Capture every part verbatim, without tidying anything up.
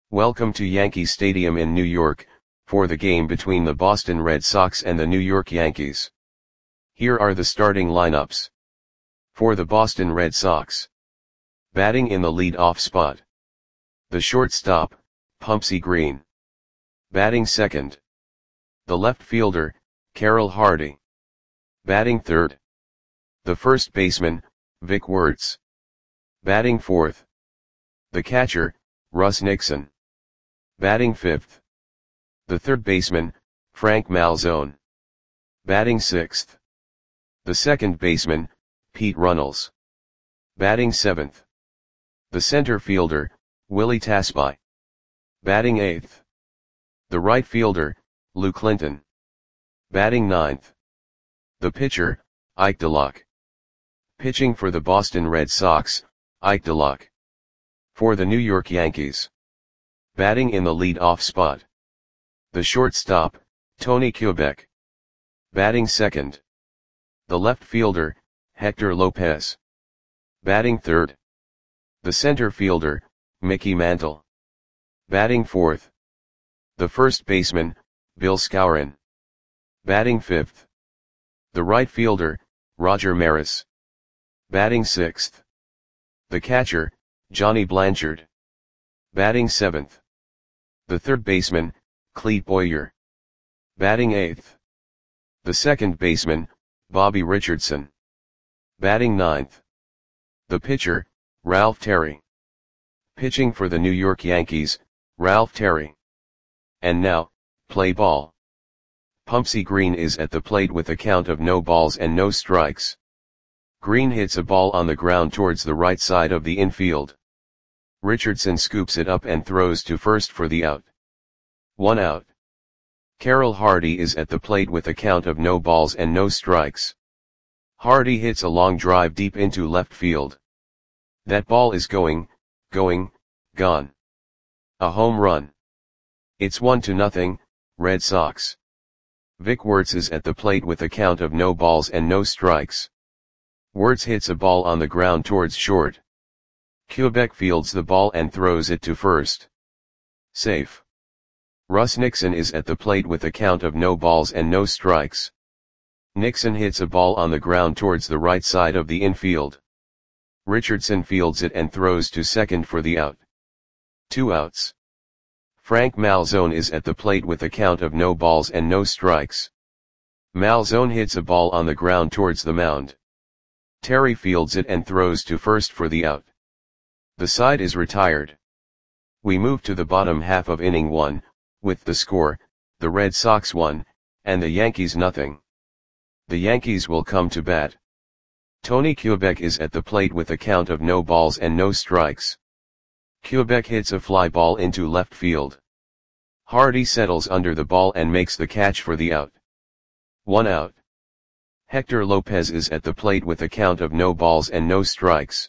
Welcome to Yankee Stadium in New York, for the game between the Boston Red Sox and the New York Yankees. Here are the starting lineups. For the Boston Red Sox. Batting in the lead-off spot. The shortstop, Pumpsie Green. Batting second. The left fielder, Carroll Hardy. Batting third. The first baseman, Vic Wertz. Batting fourth. The catcher, Russ Nixon. Batting fifth. The third baseman, Frank Malzone. Batting sixth. The second baseman, Pete Runnels. Batting seventh. The center fielder, Willie Tasby. Batting eighth. The right fielder, Lou Clinton. Batting ninth. The pitcher, Ike DeLock. Pitching for the Boston Red Sox, Ike DeLock. For the New York Yankees. Batting in the lead-off spot. The shortstop, Tony Kubek. Batting second. The left fielder, Hector Lopez. Batting third. The center fielder, Mickey Mantle. Batting fourth. The first baseman, Bill Skowron. Batting fifth. The right fielder, Roger Maris. Batting sixth. The catcher, Johnny Blanchard. Batting seventh. The third baseman, Clete Boyer. Batting eighth. The second baseman, Bobby Richardson. Batting ninth. The pitcher, Ralph Terry. Pitching for the New York Yankees, Ralph Terry. And now, play ball. Pumpsie Green is at the plate with a count of no balls and no strikes. Green hits a ball on the ground towards the right side of the infield. Richardson scoops it up and throws to first for the out. One out. Carroll Hardy is at the plate with a count of no balls and no strikes. Hardy hits a long drive deep into left field. That ball is going, going, gone. A home run. It's one to nothing, Red Sox. Vic Wertz is at the plate with a count of no balls and no strikes. Wertz hits a ball on the ground towards short. Kubek fields the ball and throws it to first. Safe. Russ Nixon is at the plate with a count of no balls and no strikes. Nixon hits a ball on the ground towards the right side of the infield. Richardson fields it and throws to second for the out. Two outs. Frank Malzone is at the plate with a count of no balls and no strikes. Malzone hits a ball on the ground towards the mound. Terry fields it and throws to first for the out. The side is retired. We move to the bottom half of inning one, with the score, the Red Sox one, and the Yankees nothing. The Yankees will come to bat. Tony Kubek is at the plate with a count of no balls and no strikes. Kubek hits a fly ball into left field. Hardy settles under the ball and makes the catch for the out. One out. Hector Lopez is at the plate with a count of no balls and no strikes.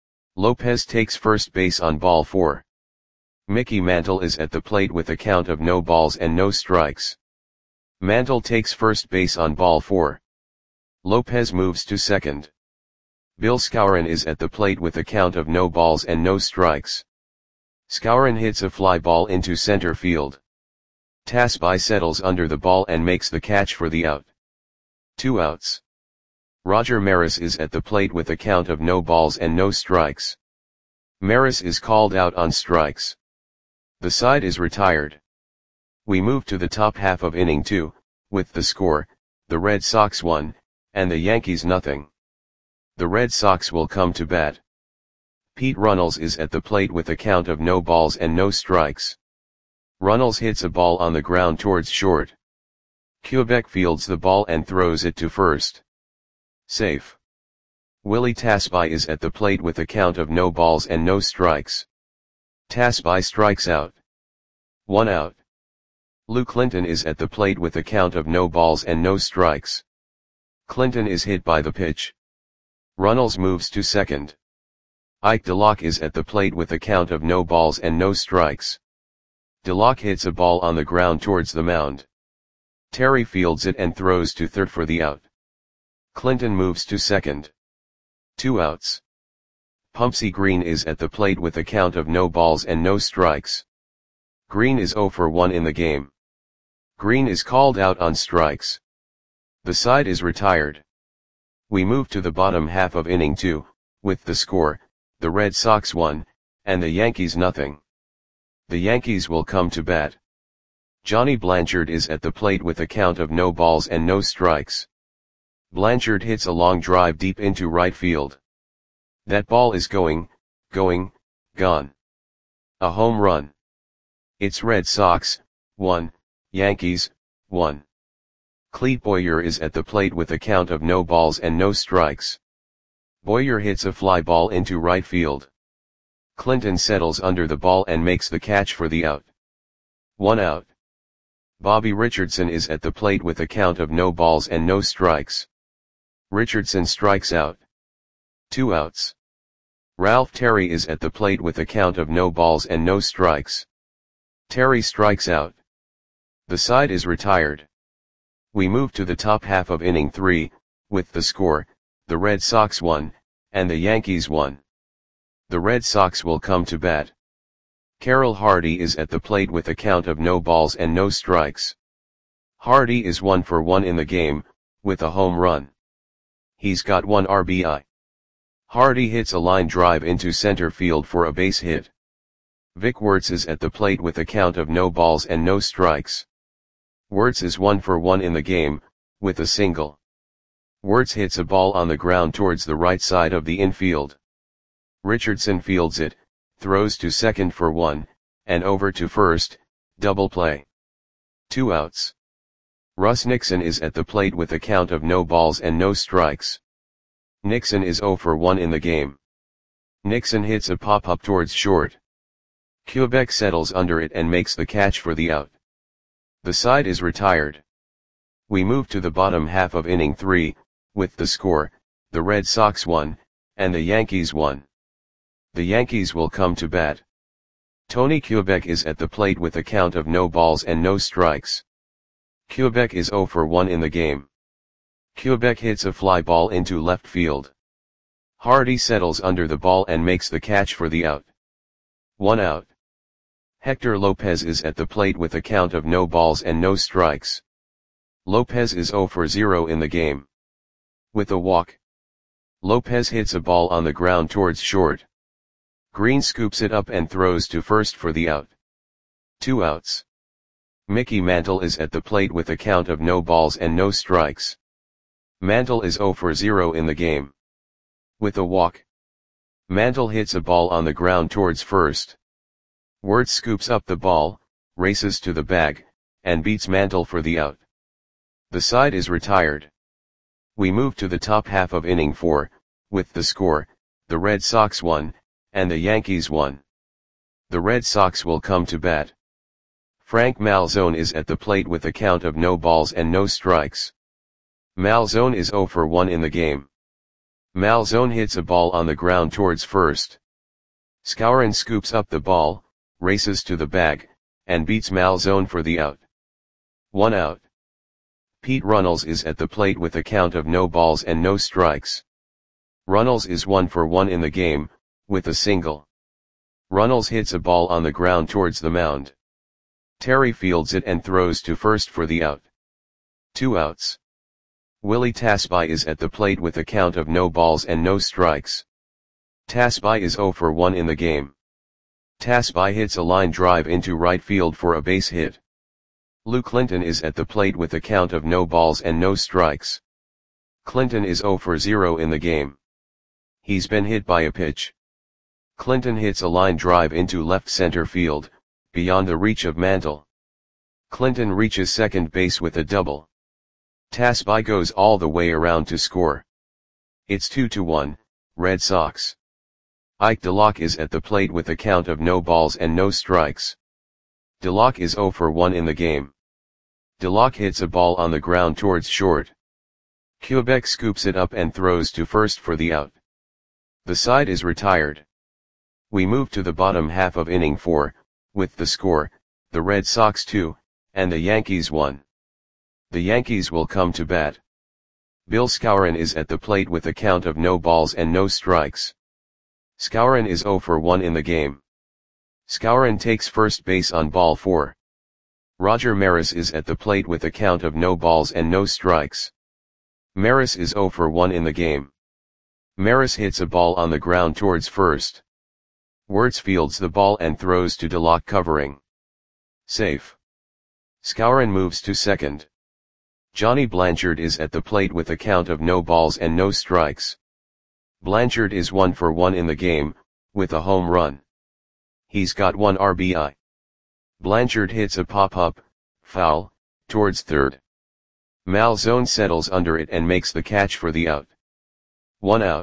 Lopez takes first base on ball four. Mickey Mantle is at the plate with a count of no balls and no strikes. Mantle takes first base on ball four. Lopez moves to second. Bill Skowron is at the plate with a count of no balls and no strikes. Skowron hits a fly ball into center field. Tasby settles under the ball and makes the catch for the out. Two outs. Roger Maris is at the plate with a count of no balls and no strikes. Maris is called out on strikes. The side is retired. We move to the top half of inning two, with the score, the Red Sox one, and the Yankees nothing. The Red Sox will come to bat. Pete Runnels is at the plate with a count of no balls and no strikes. Runnels hits a ball on the ground towards short. Kubek fields the ball and throws it to first. Safe. Willie Tasby is at the plate with a count of no balls and no strikes. Tasby strikes out. One out. Lou Clinton is at the plate with a count of no balls and no strikes. Clinton is hit by the pitch. Runnels moves to second. Ike DeLock is at the plate with a count of no balls and no strikes. DeLock hits a ball on the ground towards the mound. Terry fields it and throws to third for the out. Clinton moves to second. Two outs. Pumpsie Green is at the plate with a count of no balls and no strikes. Green is zero for one in the game. Green is called out on strikes. The side is retired. We move to the bottom half of inning two, with the score, the Red Sox one, and the Yankees nothing. The Yankees will come to bat. Johnny Blanchard is at the plate with a count of no balls and no strikes. Blanchard hits a long drive deep into right field. That ball is going, going, gone. A home run. It's Red Sox, one, Yankees, one. Clete Boyer is at the plate with a count of no balls and no strikes. Boyer hits a fly ball into right field. Clinton settles under the ball and makes the catch for the out. One out. Bobby Richardson is at the plate with a count of no balls and no strikes. Richardson strikes out. Two outs. Ralph Terry is at the plate with a count of no balls and no strikes. Terry strikes out. The side is retired. We move to the top half of inning three, with the score, the Red Sox one, and the Yankees one. The Red Sox will come to bat. Carroll Hardy is at the plate with a count of no balls and no strikes. Hardy is one for one in the game, with a home run. He's got one R B I. Hardy hits a line drive into center field for a base hit. Vic Wertz is at the plate with a count of no balls and no strikes. Wertz is one for one in the game, with a single. Wertz hits a ball on the ground towards the right side of the infield. Richardson fields it, throws to second for one, and over to first, double play. Two outs. Russ Nixon is at the plate with a count of no balls and no strikes. Nixon is zero for one in the game. Nixon hits a pop-up towards short. Quebec settles under it and makes the catch for the out. The side is retired. We move to the bottom half of inning three, with the score, the Red Sox one, and the Yankees one. The Yankees will come to bat. Tony Quebec is at the plate with a count of no balls and no strikes. Quebec is zero for one in the game. Quebec hits a fly ball into left field. Hardy settles under the ball and makes the catch for the out. One out. Hector Lopez is at the plate with a count of no balls and no strikes. Lopez is zero for zero in the game. With a walk. Lopez hits a ball on the ground towards short. Green scoops it up and throws to first for the out. Two outs. Mickey Mantle is at the plate with a count of no balls and no strikes. Mantle is zero for zero in the game. With a walk. Mantle hits a ball on the ground towards first. Wertz scoops up the ball, races to the bag, and beats Mantle for the out. The side is retired. We move to the top half of inning four, with the score, the Red Sox one, and the Yankees one. The Red Sox will come to bat. Frank Malzone is at the plate with a count of no balls and no strikes. Malzone is zero for one in the game. Malzone hits a ball on the ground towards first. Skowron scoops up the ball, races to the bag, and beats Malzone for the out. One out. Pete Runnels is at the plate with a count of no balls and no strikes. Runnels is one for one in the game, with a single. Runnels hits a ball on the ground towards the mound. Terry fields it and throws to first for the out. Two outs. Willie Tasby is at the plate with a count of no balls and no strikes. Tasby is zero for one in the game. Tasby hits a line drive into right field for a base hit. Lou Clinton is at the plate with a count of no balls and no strikes. Clinton is zero for zero in the game. He's been hit by a pitch. Clinton hits a line drive into left center field, beyond the reach of Mantle. Clinton reaches second base with a double. Tasby goes all the way around to score. It's two to one, Red Sox. Ike DeLocke is at the plate with a count of no balls and no strikes. DeLocke is zero for one in the game. DeLocke hits a ball on the ground towards short. Quebec scoops it up and throws to first for the out. The side is retired. We move to the bottom half of inning four, with the score, the Red Sox two, and the Yankees one. The Yankees will come to bat. Bill Skowron is at the plate with a count of no balls and no strikes. Skowron is zero for one in the game. Skowron takes first base on ball four. Roger Maris is at the plate with a count of no balls and no strikes. Maris is zero for one in the game. Maris hits a ball on the ground towards first. Wirtz fields the ball and throws to Delloc covering. Safe. Skowron moves to second. Johnny Blanchard is at the plate with a count of no balls and no strikes. Blanchard is one for one in the game, with a home run. He's got one R B I. Blanchard hits a pop-up, foul, towards third. Malzone settles under it and makes the catch for the out. One out.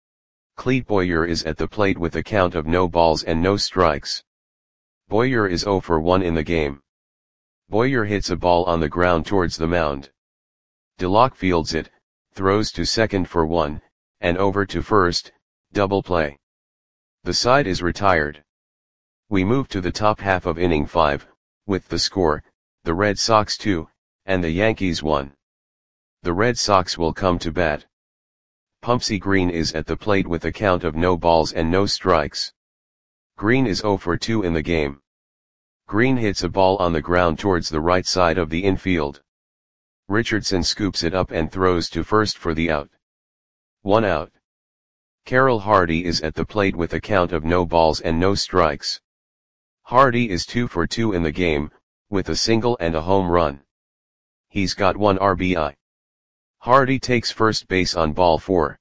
Clete Boyer is at the plate with a count of no balls and no strikes. Boyer is zero for one in the game. Boyer hits a ball on the ground towards the mound. Delloc fields it, throws to second for one, and over to first, double play. The side is retired. We move to the top half of inning five, with the score, the Red Sox two, and the Yankees one. The Red Sox will come to bat. Pumpsie Green is at the plate with a count of no balls and no strikes. Green is zero for two in the game. Green hits a ball on the ground towards the right side of the infield. Richardson scoops it up and throws to first for the out. One out. Carroll Hardy is at the plate with a count of no balls and no strikes. Hardy is two for two in the game, with a single and a home run. He's got one R B I. Hardy takes first base on ball four.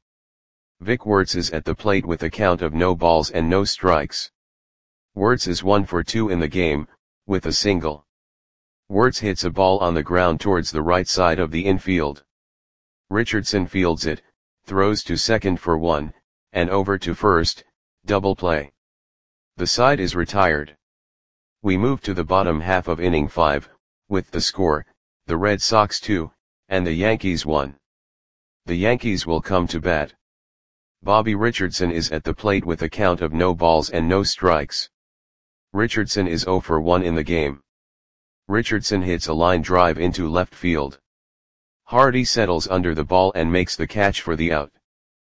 Vic Wirtz is at the plate with a count of no balls and no strikes. Wirtz is one for two in the game, with a single. Wirtz hits a ball on the ground towards the right side of the infield. Richardson fields it, throws to second for one, and over to first, double play. The side is retired. We move to the bottom half of inning five, with the score, the Red Sox two, and the Yankees one. The Yankees will come to bat. Bobby Richardson is at the plate with a count of no balls and no strikes. Richardson is zero for one in the game. Richardson hits a line drive into left field. Hardy settles under the ball and makes the catch for the out.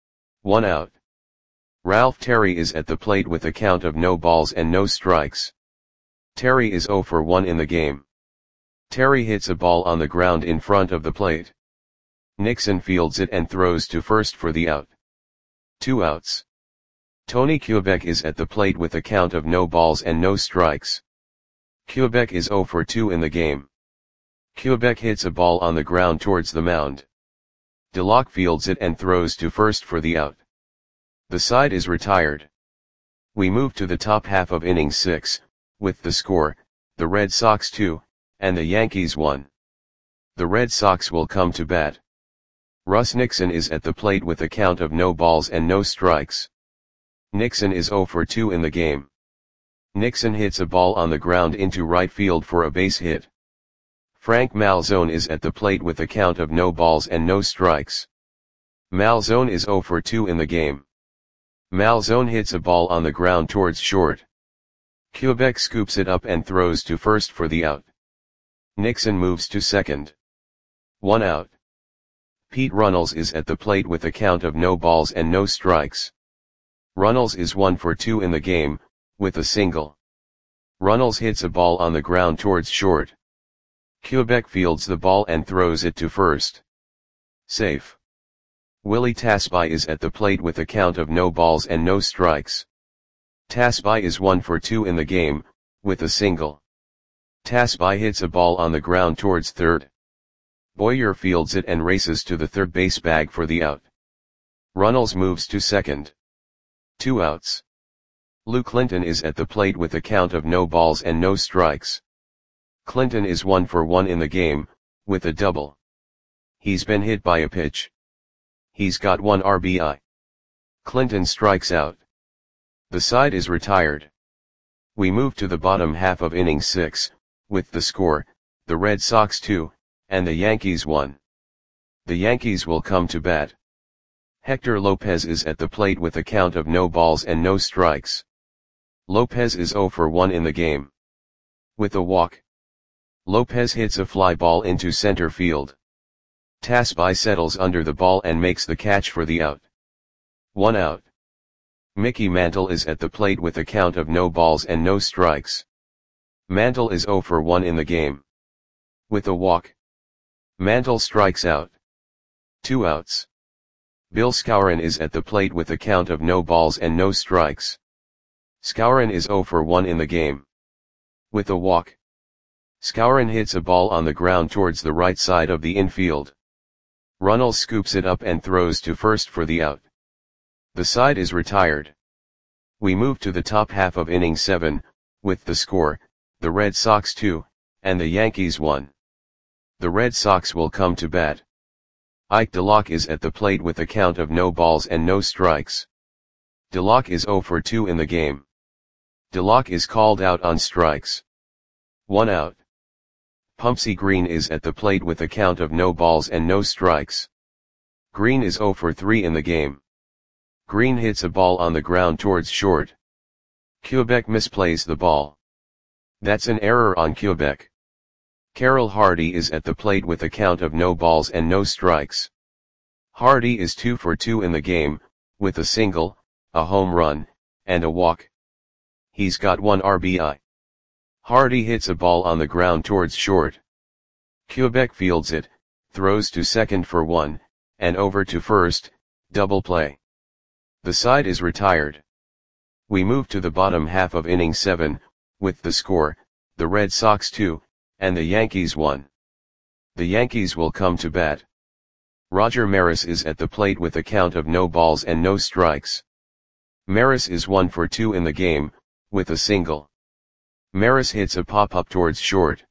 One out. Ralph Terry is at the plate with a count of no balls and no strikes. Terry is zero for one in the game. Terry hits a ball on the ground in front of the plate. Nixon fields it and throws to first for the out. Two outs. Tony Kubek is at the plate with a count of no balls and no strikes. Kubek is zero for two in the game. Kubek hits a ball on the ground towards the mound. Delloc fields it and throws to first for the out. The side is retired. We move to the top half of inning six, with the score, the Red Sox two, and the Yankees one. The Red Sox will come to bat. Russ Nixon is at the plate with a count of no balls and no strikes. Nixon is zero for two in the game. Nixon hits a ball on the ground into right field for a base hit. Frank Malzone is at the plate with a count of no balls and no strikes. Malzone is zero for two in the game. Malzone hits a ball on the ground towards short. Kubek scoops it up and throws to first for the out. Nixon moves to second. One out. Pete Runnels is at the plate with a count of no balls and no strikes. Runnels is one for two in the game, with a single. Runnels hits a ball on the ground towards short. Kubek fields the ball and throws it to first. Safe. Willie Tasby is at the plate with a count of no balls and no strikes. Tasby is one for two in the game, with a single. Tasby hits a ball on the ground towards third. Boyer fields it and races to the third base bag for the out. Runnels moves to second. Two outs. Lou Clinton is at the plate with a count of no balls and no strikes. Clinton is one for one in the game, with a double. He's been hit by a pitch. He's got one R B I. Clinton strikes out. The side is retired. We move to the bottom half of inning six, with the score, the Red Sox two, and the Yankees one. The Yankees will come to bat. Hector Lopez is at the plate with a count of no balls and no strikes. Lopez is zero for one in the game. With a walk. Lopez hits a fly ball into center field. Tasby settles under the ball and makes the catch for the out. One out. Mickey Mantle is at the plate with a count of no balls and no strikes. Mantle is zero for one in the game. With a walk, Mantle strikes out. Two outs. Bill Skowron is at the plate with a count of no balls and no strikes. Skowron is zero for one in the game. With a walk, Skowron hits a ball on the ground towards the right side of the infield. Runnels scoops it up and throws to first for the out. The side is retired. We move to the top half of inning seven, with the score, the Red Sox two, and the Yankees one. The Red Sox will come to bat. Ike DeLock is at the plate with a count of no balls and no strikes. DeLock is zero for two in the game. DeLock is called out on strikes. One out. Pumpsie Green is at the plate with a count of no balls and no strikes. Green is zero for three in the game. Green hits a ball on the ground towards short. Quebec misplays the ball. That's an error on Quebec. Carroll Hardy is at the plate with a count of no balls and no strikes. Hardy is two for two in the game, with a single, a home run, and a walk. He's got one R B I. Hardy hits a ball on the ground towards short. Quebec fields it, throws to second for one, and over to first, double play. The side is retired. We move to the bottom half of inning seven, with the score, the Red Sox two, and the Yankees one. The Yankees will come to bat. Roger Maris is at the plate with a count of no balls and no strikes. Maris is one for two in the game, with a single. Maris hits a pop-up towards short.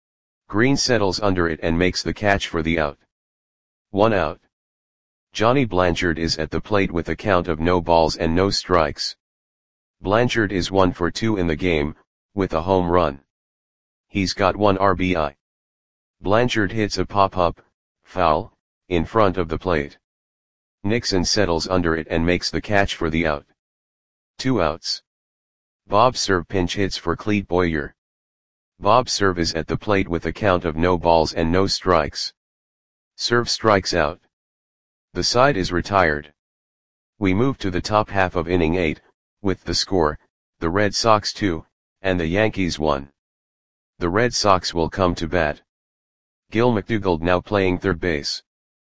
Green settles under it and makes the catch for the out. One out. Johnny Blanchard is at the plate with a count of no balls and no strikes. Blanchard is one for two in the game, with a home run. He's got one R B I. Blanchard hits a pop-up, foul, in front of the plate. Nixon settles under it and makes the catch for the out. Two outs. Bob Cerv pinch hits for Clete Boyer. Bob Cerv is at the plate with a count of no balls and no strikes. Cerv strikes out. The side is retired. We move to the top half of inning eight, with the score, the Red Sox two, and the Yankees one. The Red Sox will come to bat. Gil McDougald now playing third base.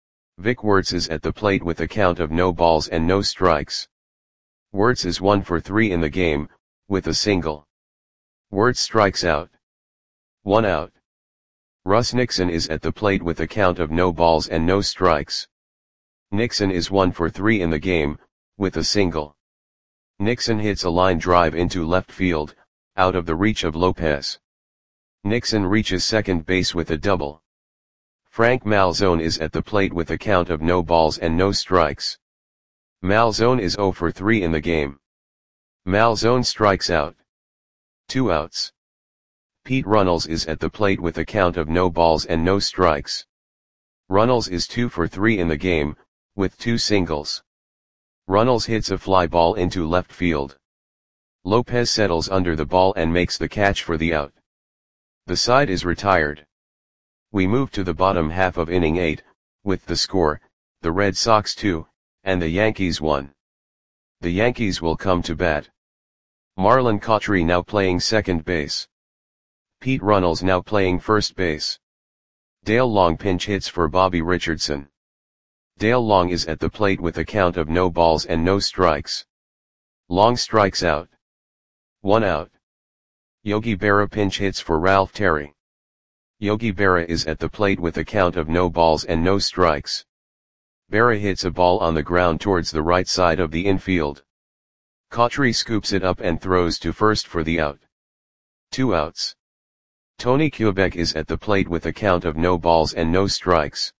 Vic Wertz is at the plate with a count of no balls and no strikes. Wertz is one for three in the game, with a single. Wertz strikes out. One out. Russ Nixon is at the plate with a count of no balls and no strikes. Nixon is one for three in the game, with a single. Nixon hits a line drive into left field, out of the reach of Lopez. Nixon reaches second base with a double. Frank Malzone is at the plate with a count of no balls and no strikes. Malzone is zero for three in the game. Malzone strikes out. Two outs. Pete Runnels is at the plate with a count of no balls and no strikes. Runnels is two for three in the game, with two singles. Runnels hits a fly ball into left field. Lopez settles under the ball and makes the catch for the out. The side is retired. We move to the bottom half of inning eight, with the score, the Red Sox two, and the Yankees one. The Yankees will come to bat. Marlon Cautry now playing second base. Pete Runnels now playing first base. Dale Long pinch hits for Bobby Richardson. Dale Long is at the plate with a count of no balls and no strikes. Long strikes out. One out. Yogi Berra pinch hits for Ralph Terry. Yogi Berra is at the plate with a count of no balls and no strikes. Berra hits a ball on the ground towards the right side of the infield. Cautry scoops it up and throws to first for the out. Two outs. Tony Quebec is at the plate with a count of no balls and no strikes.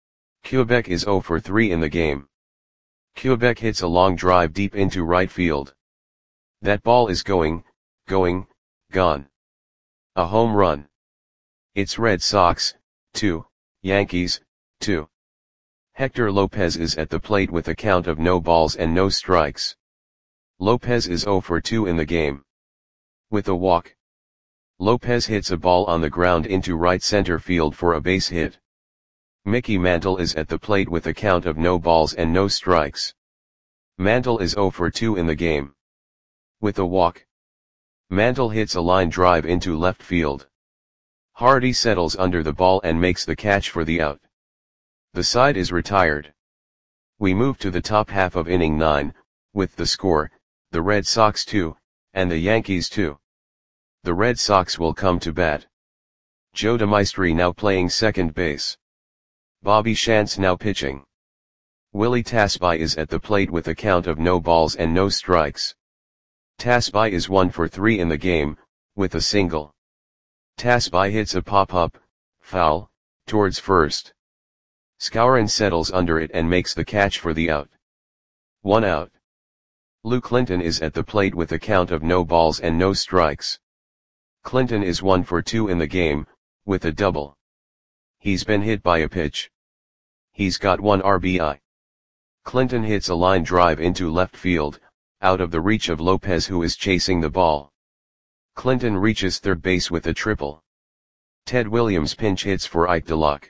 Quebec is zero for three in the game. Quebec hits a long drive deep into right field. That ball is going, going, gone. A home run. It's Red Sox, two, Yankees, two. Hector Lopez is at the plate with a count of no balls and no strikes. Lopez is zero for two in the game. With a walk, Lopez hits a ball on the ground into right center field for a base hit. Mickey Mantle is at the plate with a count of no balls and no strikes. Mantle is zero for two in the game. With a walk, Mantle hits a line drive into left field. Hardy settles under the ball and makes the catch for the out. The side is retired. We move to the top half of inning nine, with the score, the Red Sox two, and the Yankees two. The Red Sox will come to bat. Joe DeMaestri now playing second base. Bobby Shantz now pitching. Willie Tasby is at the plate with a count of no balls and no strikes. Tasby is one for three in the game, with a single. Tasby hits a pop-up, foul, towards first. Skowron settles under it and makes the catch for the out. One out. Lou Clinton is at the plate with a count of no balls and no strikes. Clinton is one for two in the game, with a double. He's been hit by a pitch. He's got one R B I. Clinton hits a line drive into left field, out of the reach of Lopez, who is chasing the ball. Clinton reaches third base with a triple. Ted Williams pinch hits for Ike DeLock.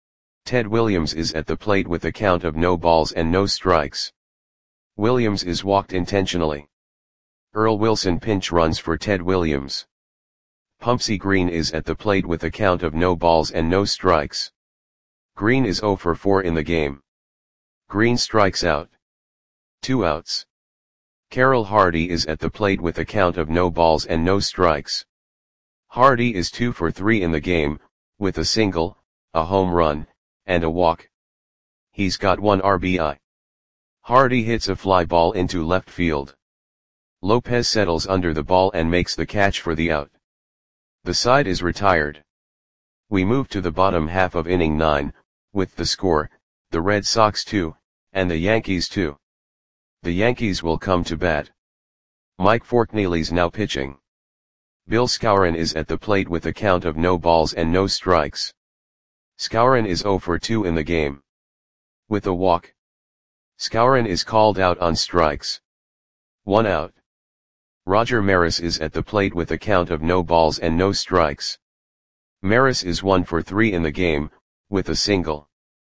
Ted Williams is at the plate with a count of no balls and no strikes. Williams is walked intentionally. Earl Wilson pinch runs for Ted Williams. Pumpsie Green is at the plate with a count of no balls and no strikes. Green is zero for four in the game. Green strikes out. Two outs. Carroll Hardy is at the plate with a count of no balls and no strikes. Hardy is two for three in the game, with a single, a home run, and a walk. He's got one R B I. Hardy hits a fly ball into left field. Lopez settles under the ball and makes the catch for the out. The side is retired. We move to the bottom half of inning nine, with the score, the Red Sox two, and the Yankees two. The Yankees will come to bat. Mike Forkneely's now pitching. Bill Skowron is at the plate with a count of no balls and no strikes. Skowron is zero for two in the game. With a walk, Skowron is called out on strikes. One out. Roger Maris is at the plate with a count of no balls and no strikes. Maris is one for three in the game, with a single.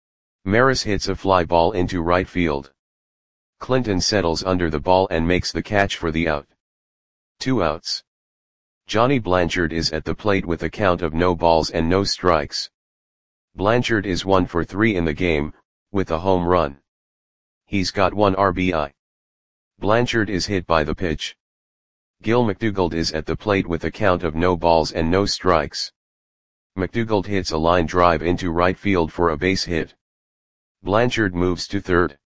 Maris hits a fly ball into right field. Clinton settles under the ball and makes the catch for the out. Two outs. Johnny Blanchard is at the plate with a count of no balls and no strikes. Blanchard is one for three in the game, with a home run. He's got one R B I. Blanchard is hit by the pitch. Gil McDougald is at the plate with a count of no balls and no strikes. McDougald hits a line drive into right field for a base hit. Blanchard moves to third.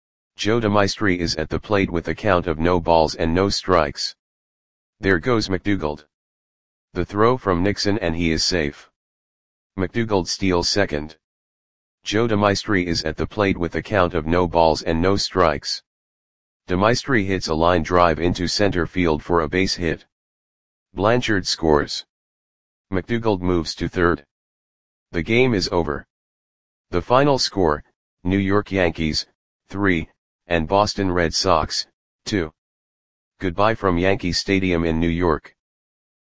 Joe DeMaestri is at the plate with a count of no balls and no strikes. There goes McDougald. The throw from Nixon and he is safe. McDougald steals second. Joe DeMaestri is at the plate with a count of no balls and no strikes. DeMaestri hits a line drive into center field for a base hit. Blanchard scores. McDougald moves to third. The game is over. The final score, New York Yankees, three, and Boston Red Sox, two. Goodbye from Yankee Stadium in New York.